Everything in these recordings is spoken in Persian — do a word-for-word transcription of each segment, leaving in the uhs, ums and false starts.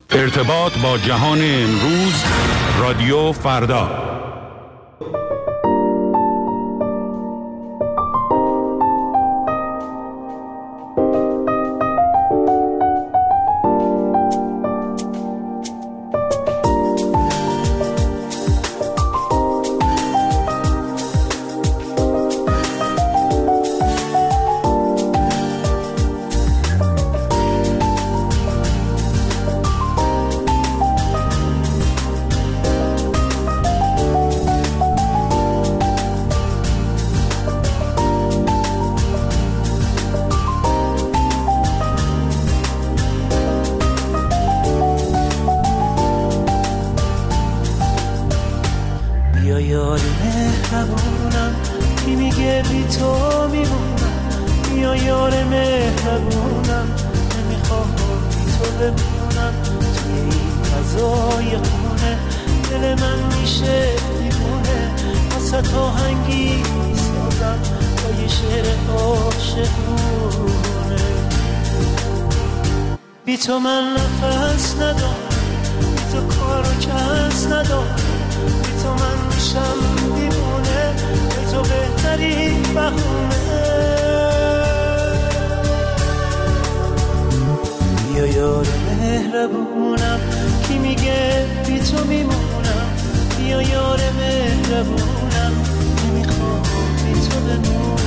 ارتباط با جهان امروز، رادیو فردا. تو من نفس ندارم، بی تو کار و کس ندارم، بی تو من میشم دیوونه، بی تو بهترین بهونه. بیا یار مهربونم کی میگه بی تو میمونم، بیا یار مهربونم نمیخوام بی تو بمونم.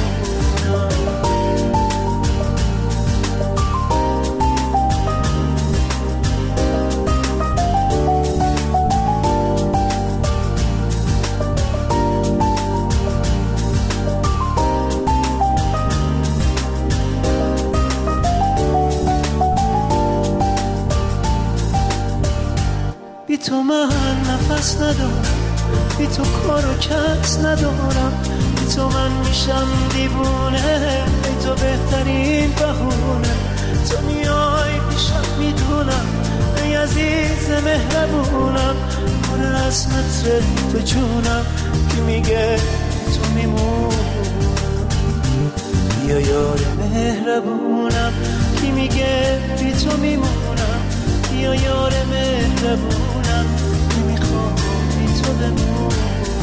بی تو من نفس ندارم، بی تو کار و کس ندارم، بی تو من میشم دیوونه، بی تو بهترین بهونه. تو میای پیشم میدونم، ای عزیز مهربونم، پر از متر تو جونم کی میگه تو میمونم. بیا یار مهربونم کی میگه بی تو میمونم، بیا یار مهربونم نمیخوام بی تو بمونم.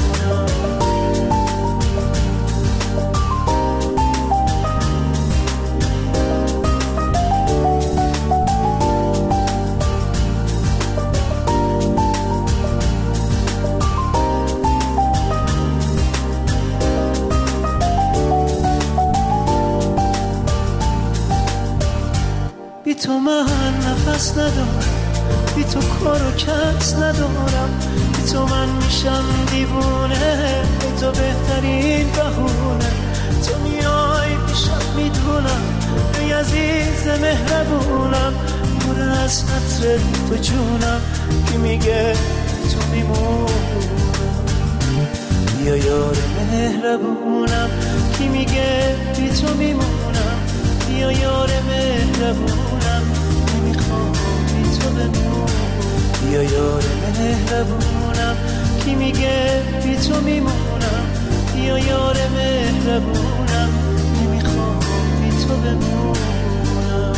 بی تو من نفس ندارم، بی تو کار و کس ندارم، بی تو من میشم دیوونه، بی تو بهترین بهونه. تو میای پیشم میدونم، ای عزیز مهربونم، پر از متر تو جونم کی میگه تو میمونم. بیا یار مهربونم کی میگه بی تو میمونم، بیا یار مهربونم نمیخوام بی تو بمونم. بیا یار مهربونم کی میگه بی تو میمونم، بیا یار مهربونم نمیخوام بی تو بمونم.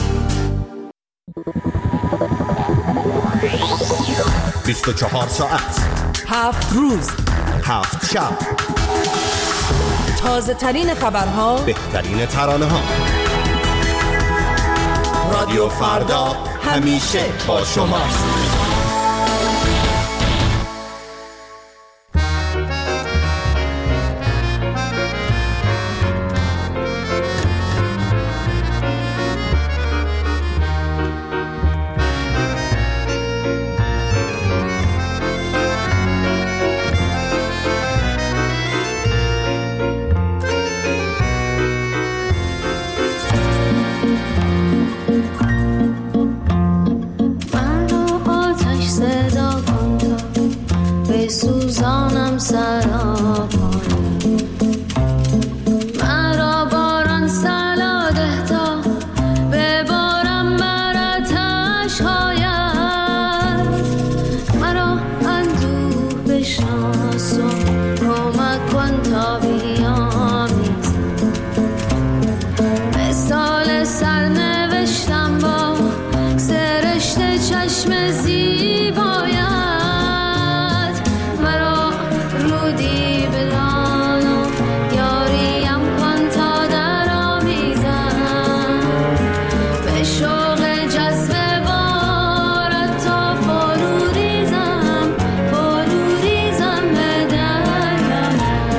بیست و چهار ساعت، هفت روز، هفت شب، تازه ترین خبرها، بهترین ترانه ها. رادیو فردا همیشه با شماست. سال سرنوشتم با سر پشت چشم زیبایت مرا رودی بدان و یاریم کن تا در آمیزم به شوق جذب بارت تا فرو ریزم فرو ریزم به دریایم.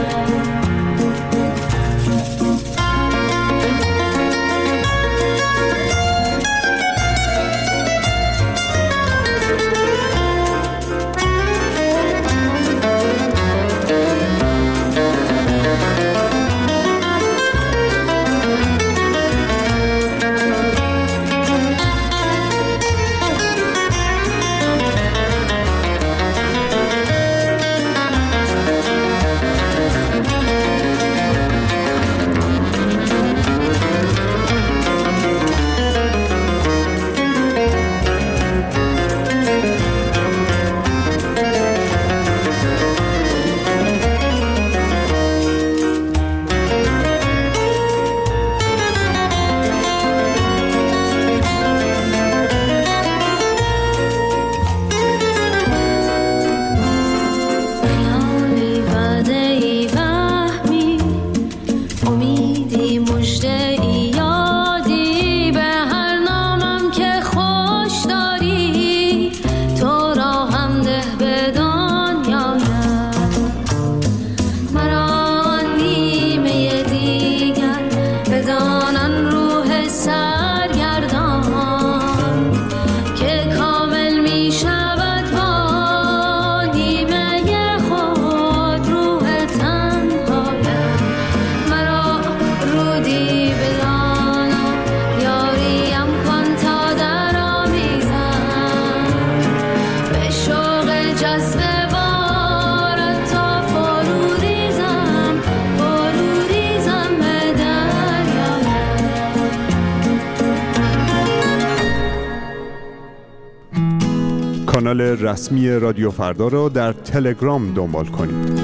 کانال رسمی رادیو فردا را در تلگرام دنبال کنید.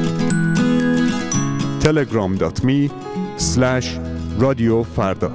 تلگرام دات می اسلش رادیو فردا.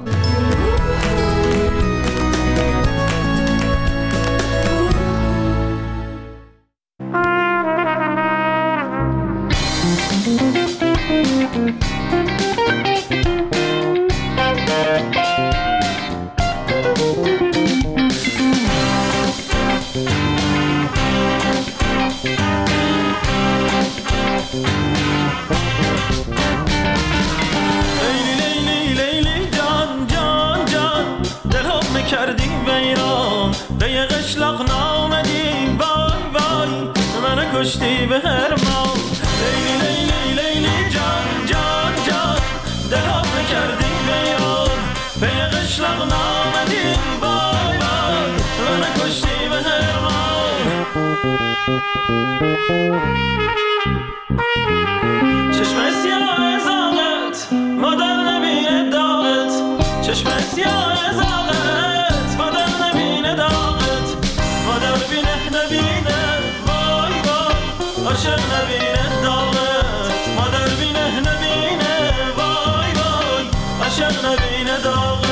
کشتی به هرمان لیلی لیلی لیلی جان جان جان دلم کردی به یار به قشلق نامدی وای وای من کشتی به هرمان چشم سیاه زاغت مادر نبینه داغت چشم سیاه زاغت مادر نبینه داغت مادر بینه نبینه عاشق نبینه داغت مادر بینه نبینه وای وای عاشق نبینه داغت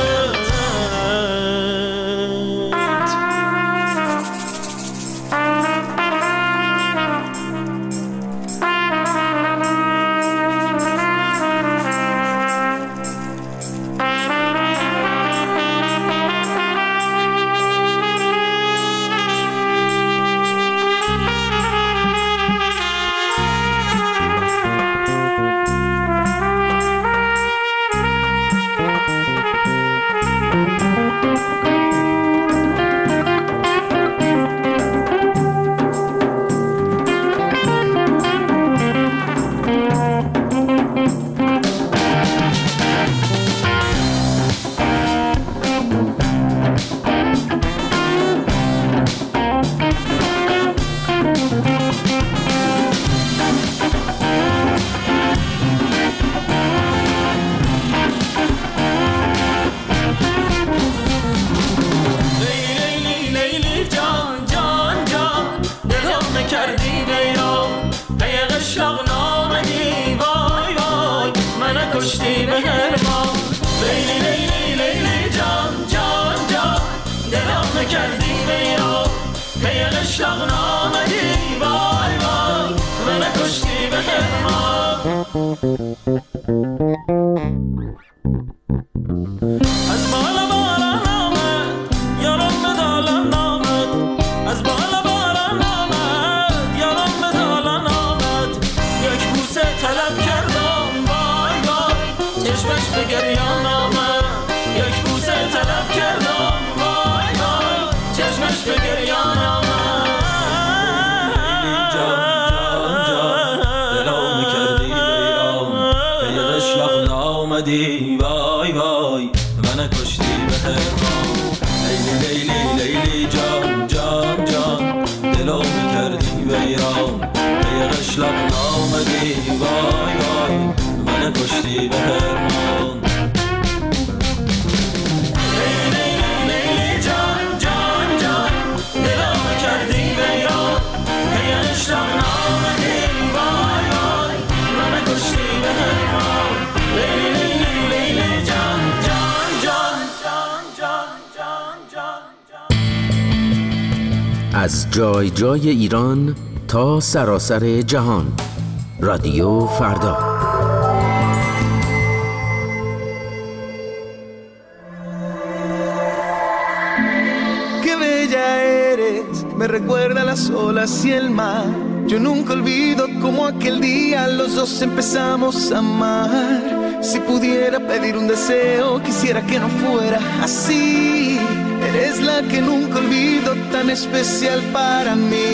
اشتاق نامدی وای وای من کشتی به خرمان از بالا باران آمد یارم به دالان آمد از بالا باران آمد یارم به دالان آمد یک بوسه طلب کردم وای وای چشمش به گریان آمد یک بوسه طلب کردم وای وای چشمش به گریان آمد جان جان دلو میکردی بیرام به یه قشلاق نامدی وای وای من کشتی به خرمان لیلی لیلی لیلی جان جان جان دلو میکردی بیرام به یه قشلاق نامدی وای وای من کشتی به خرمان از جای جای ایران تا سراسر جهان رادیو فردا. Qué bella eres, me recuerda las olas y el mar. Yo nunca olvido como aquel día los dos empezamos a amar. Si pudiera pedir un deseo, quisiera que no fuera así. Eres la que nunca olvido, tan especial para mí.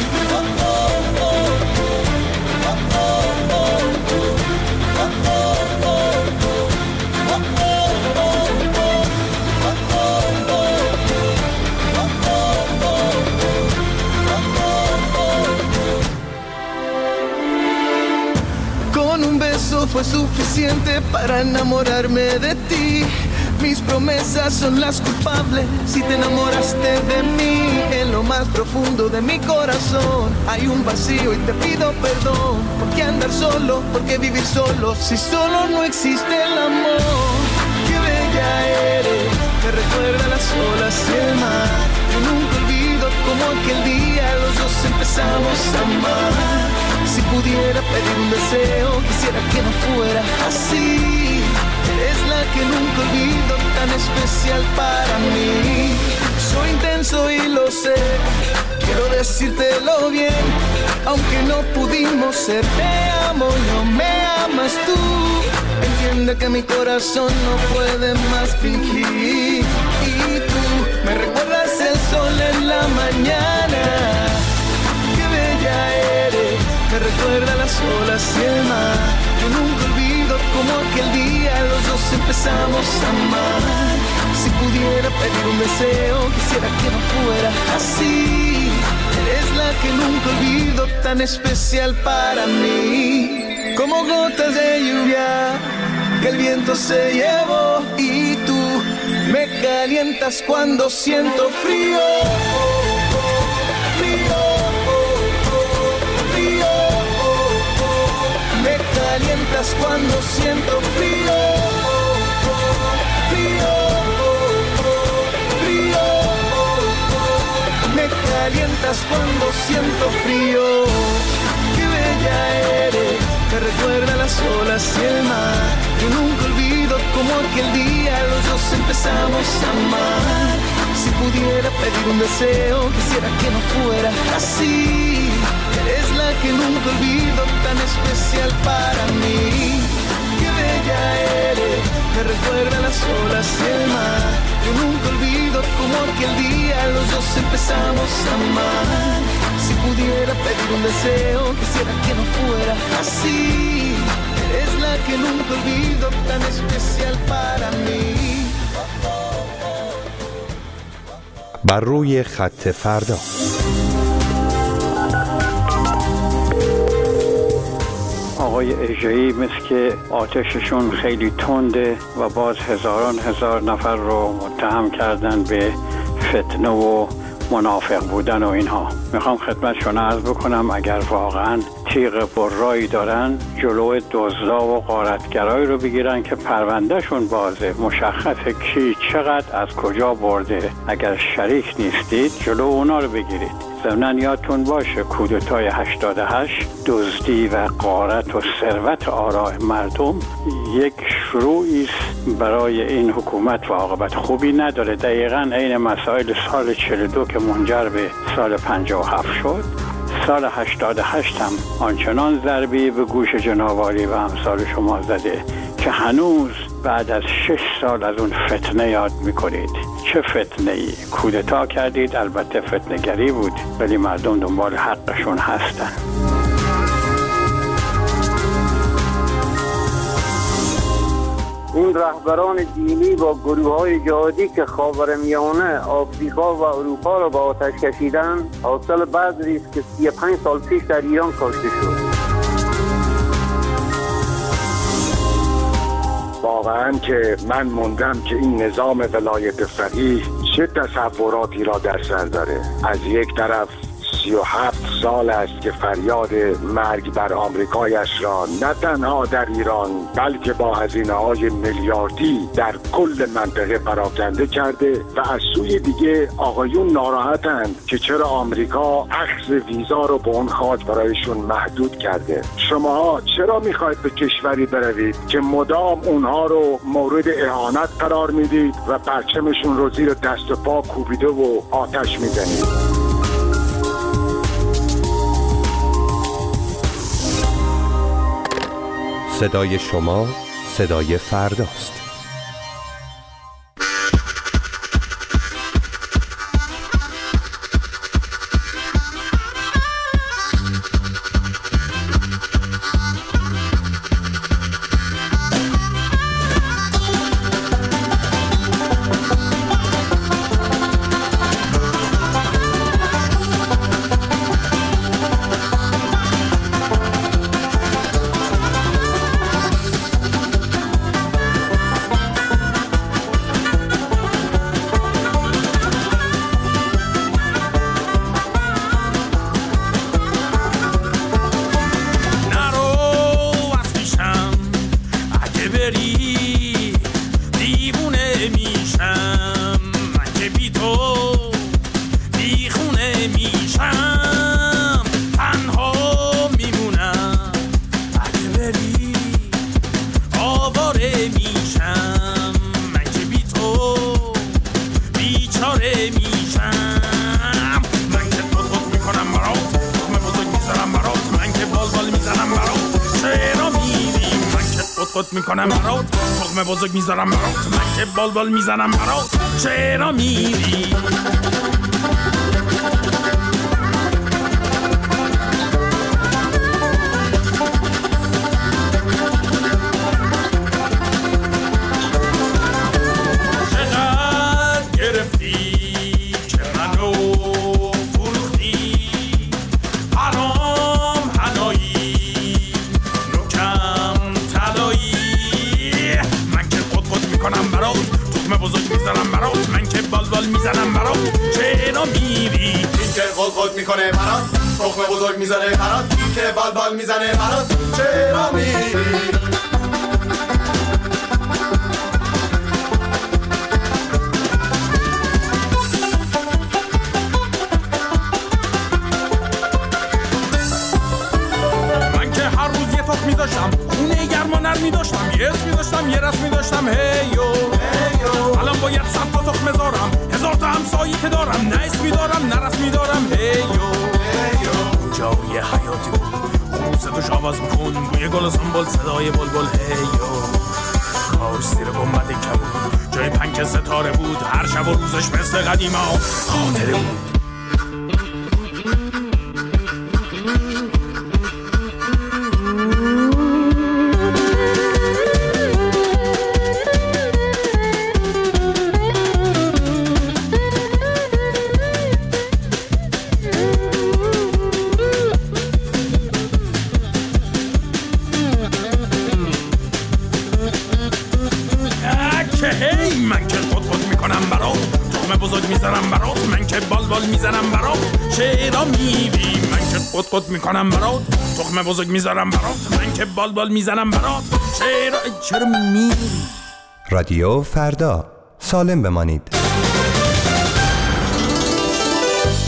Con un beso fue suficiente para enamorarme de ti. Mis promesas son las culpables si te enamoraste de mí. En lo más profundo de mi corazón hay un vacío y te pido perdón. ¿Por qué andar solo? ¿Por qué vivir solo? Si solo no existe el amor. Qué bella eres, me recuerda las olas y el mar. Yo nunca olvido como aquel día los dos empezamos a amar. Si pudiera pedir un deseo, quisiera que no fuera así. Eres la que nunca olvido, tan especial para mí. Soy intenso y lo sé, quiero decírtelo bien. Aunque no pudimos ser, te amo, no me amas tú. Entiende que mi corazón no puede más fingir. Y tú me recuerdas el sol en la mañana. Qué bella eres, me recuerda las olas y el mar. Yo nunca olvido como aquel día los dos empezamos a amar. Si pudiera pedir un deseo, quisiera que no fuera así. Eres la que nunca olvido, tan especial para mí. Como gotas de lluvia que el viento se llevó. Y tú me calientas cuando siento frío. Me calientas cuando siento frío, frío, frío. Me calientas cuando siento frío. Qué bella eres, me recuerda las olas y el mar. Yo nunca olvido como aquel día los dos empezamos a amar. Si pudiera pedir un deseo, quisiera que no fuera así. Eres la que nunca olvido, tan especial para mí. Qué bella eres, me recuerda las olas y el mar. Yo nunca olvido como aquel día los dos empezamos a amar. Si pudiera pedir un deseo, quisiera que no fuera así. Eres la que nunca olvido, tan especial para mí. بر روی خط فردا. آقای اژه‌ای مثل که آتششون خیلی تنده و باز هزاران هزار نفر رو متهم کردن به فتنه و منافق بودن و اینها. میخوام خدمتشون عرض بکنم اگر واقعا تیغ برایی دارن جلو دزدا و غارتگرایی رو بگیرن که پروندهشون بازه، مشخصه کی چقدر از کجا برده. اگر شریک نیستید جلو اونا رو بگیرید. ضمناً یادتون باشه کودتای هشتاد و هشت دزدی و غارت و ثروت آراء مردم یک شروعی است برای این حکومت و عاقبت خوبی نداره. دقیقاً عین مسائل سال چهل و دو که منجر به سال پنجاه و هفت شد، سال هشتاد و هشت هم آنچنان ضربی به گوش جناب عالی و امثال شما زده که هنوز بعد از شش سال از اون فتنه یاد میکنید. چه فتنه ای؟ کودتا کردید، البته فتنه گری بود، ولی مردم دنبال حقشون هستن. این رهبران دینی با گروه‌های جهادی که خاورمیانه، آفریقا و اروپا را به آتش کشیدن، حاصل بذری است که سی و پنج سال پیش در ایران کاشته شد. واقعاً که من موندم که این نظام ولایت فقیه چه تصوراتی را در سر داره. از یک طرف سی و هفت سال است که فریاد مرگ بر آمریکایش را نه تنها در ایران بلکه با هزینه‌های میلیاردی در کل منطقه پراکنده کرده و از سوی دیگه آقایون ناراحتند که چرا آمریکا اخذ ویزا رو به اون خاک برایشون محدود کرده. شماها چرا میخواید به کشوری بروید که مدام اونها رو مورد اهانت قرار میدید و پرچمشون رو زیر دست و پا کوبیده و آتش میزنید؟ صدای شما صدای فرداست. میکنم برات تخم بزرگ میذارم برات، من که بال بال میزنم برات، چرا میری؟ چقدر گرفتی که منو فروختی، حرام حنایی نوکم طلایی، من که قد قد میکنم برات تخم بزرگ میزنم برات، من که بال بال میزنم برات، چرا میری؟ این که قد قد میکنه برات تخم بزرگ میزنه برات، این که بال بال میزنه برات، چرا میری؟ می‌داشتم خونه گرما نر می‌داشتم، یه اسم می‌داشتم یه رسم می‌داشتم، هیو هیو الان باید صد تا تخم بذارم، هزار تا همسایه که دارم، نه اسمی دارم نه رسمی دارم، هیو هیو جای حیاتی بود خوب صداش آواز می‌کن، بوی گل و سنبل صدای بلبل، هیو کاش زیر گنبد کبود جای پنک ستاره بود، هر شب و روزش مثل قدیما خاطره بود. قد قد میکنم برات تخم بزرگ میذارم برات، من که بال بال میزنم برات، چرا چرا میری؟ رادیو فردا، سالم بمانید.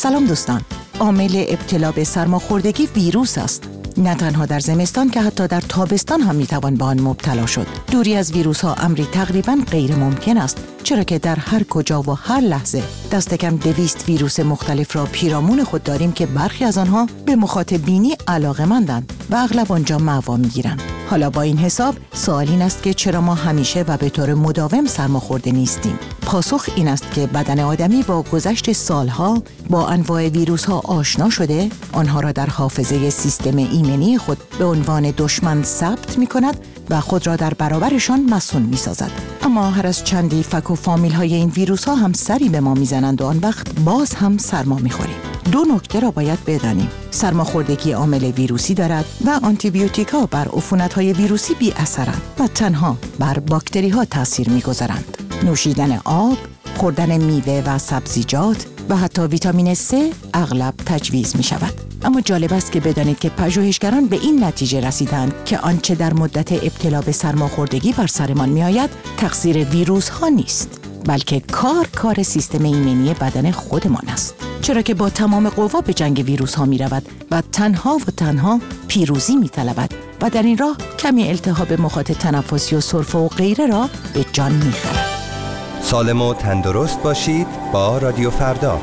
سلام دوستان. عامل ابتلا به سرماخوردگی ویروس است. نه تنها در زمستان که حتی در تابستان هم میتوان به آن مبتلا شد. دوری از ویروس ها امری تقریباً غیر ممکن است، چرا که در هر کجا و هر لحظه دست کم دویست ویروس مختلف را پیرامون خود داریم که برخی از آنها به مخاطب بینی علاقه‌مندند و اغلب آنجا معوا میگیرند. حالا با این حساب سوال این است که چرا ما همیشه و به طور مداوم سرماخورده نیستیم؟ پاسخ این است که بدن آدمی با گذشت سالها با انواع ویروس ها آشنا شده، آنها را در حافظه سیستم ایمنی خود به عنوان دشمن ثبت می کند و خود را در برابرشان مسئول می سازد. اما هر از چندی فک و فامیل های این ویروس ها هم سری به ما می زنند و آن وقت باز هم سرما می خوریم. دو نکته را باید بدانیم. سرماخوردگی عامل ویروسی دارد و آنتی بیوتیکا بر عفونت‌های ویروسی بی اثرند و تنها بر باکتری‌ها تاثیر می‌گذارند. نوشیدن آب، خوردن میوه و سبزیجات و حتی ویتامین C اغلب تجویز می‌شود. اما جالب است که بدانید که پژوهشگران به این نتیجه رسیدند که آنچه در مدت ابتلا به سرماخوردگی بر سرمان می‌آید تقصیر ویروس‌ها نیست، بلکه کار کار سیستم ایمنی بدن خودمان است. چرا که با تمام قوا به جنگ ویروس ها می رود و تنها و تنها پیروزی می طلبد و در این راه کمی التهاب مخاط تنفسی و سرفه و غیره را به جان می خرد. سالم و تندرست باشید با رادیو فردا.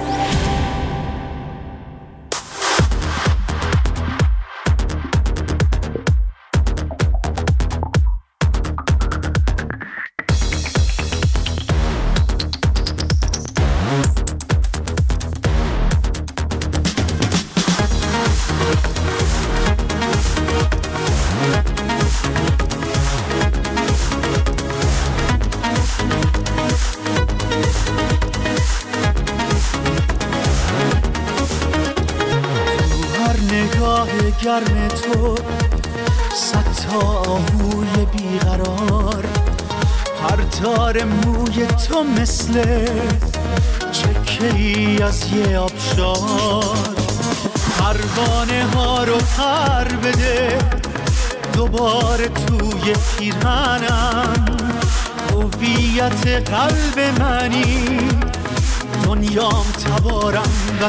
گرم تو صد تا آهوی بیقرار، هر تار موی تو مثل چکه ای از یه آبشار. پروانه ها رو پر بده دوباره توی پیرهنم، هویت قلب منی دنیام تبارم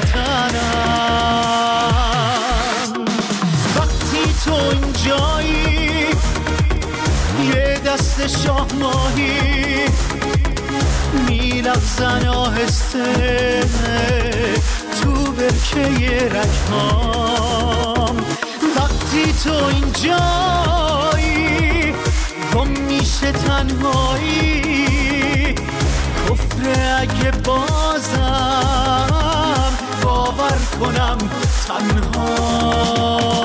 وطنم. تو اینجایی یه دست شاه ماهی میلغزن آهسته تو برکه رگهام. وقتی تو اینجایی گم میشه تنهایی، کفر اگه بازم باور کنم تنها.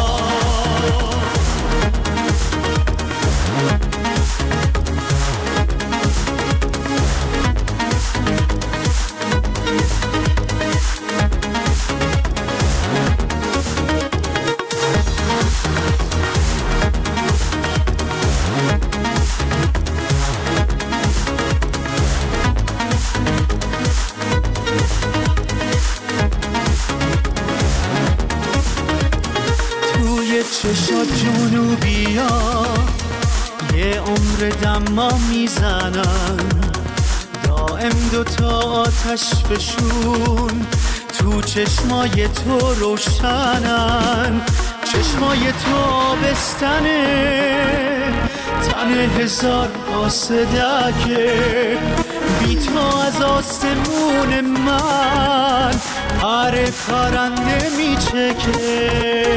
چشا جنوبیا یه عمر دما میزنن، دائم دوتا آتش فشون تو چشمای تو روشنن. چشمای تو آبستنه تن هزار قاصدکه، بی تو از آسمون من پر پرنده میچکه.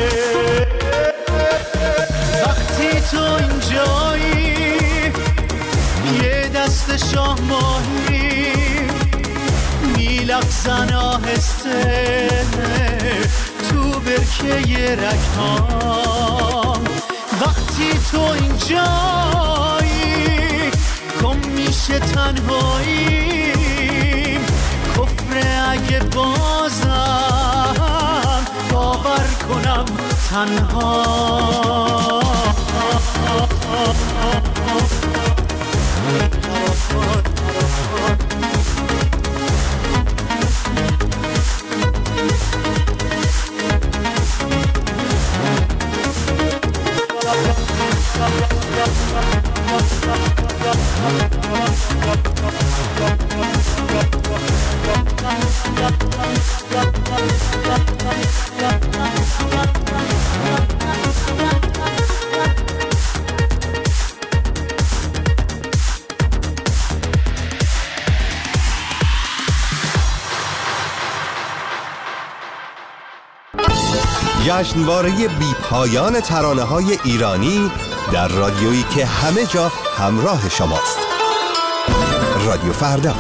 وقتی تو اینجایی یه دست شاه ماهی میلغزن آهسته تو برکه رگهام. وقتی تو اینجایی گم میشه تنهایی، کفر اگه بازم باور کنم تنها. جشنواره بی پایان ترانه‌های ایرانی در رادیویی که همه جا همراه شماست. رادیو فردا.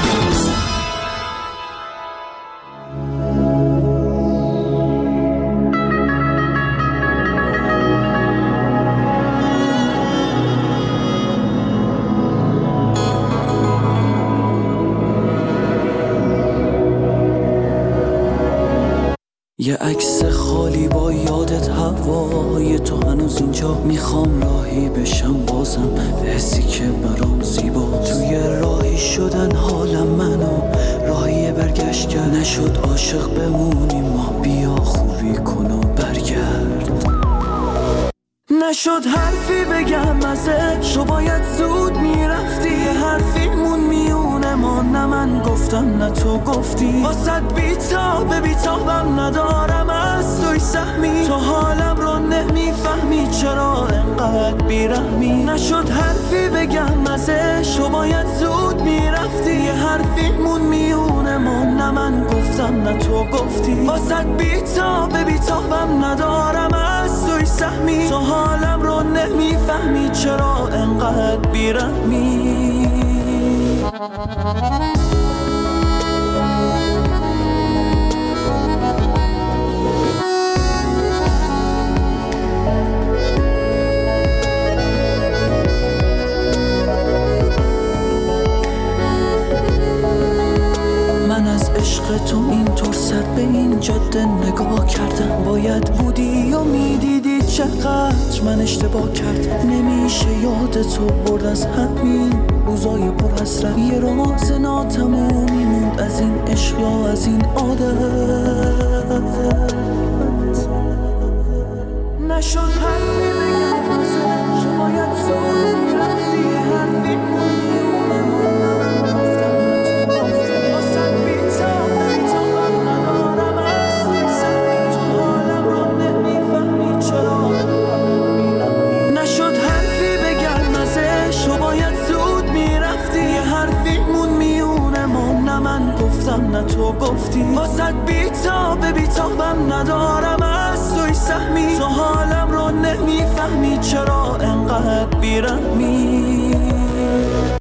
یه عکس خالی با یادت هوای تو هنوز اینجا، میخوام راهی بشم بازم به حسی که برام زیبا. توی راهی شدن حالم منو راهی برگشت کرد، نشد عاشق بمونیم ما، بیا خوبی کن و برگرد. نشد حرفی بگم ازش، تو باید زود میرفتی، یه حرفی مون میونه ما، نه من گفتم نه تو گفتی. واسد بیتاب بیتابم ندارم از توی سهمی، تو حالم رو نمیفهمی چرا انقدر بیرحمی. نشد حرفی بگم ازش، تو باید زود میرفتی، یه حرفی مون میونه ما، نه من گفتم نه تو گفتی. واسد بیتاب بیتابم ندارم از توی سهمی، تو حالم رو نمیفهمی چرا انقدر بیرحمی. من از عشق تو اینطور سر به این جاده نگاه کردم، باید بودی و میدیدی چقدر من اشتباه کردم. نمیشه یاد تو برد از همین روزای پر حسرت، یه راز ناتمومی موند از این عشق یا از این عادت. نشد حرفی بگم ازش، باید زود میرفتی، یه حرفی میونه من گفتم تو گفتی. واسد بیتاب بیتابم ندارم از سر، تو حالم رو نمیفهمی چرا. نشد حرفی بگم ازش، تو باید زود میرفتی، یه حرفی مون میونه ما، نه من گفتم نه تو گفتی. واسد بیتاب بیتابم ندارم از توی سهمی، تو حالم رو نمیفهمی چرا انقدر بیرحمی.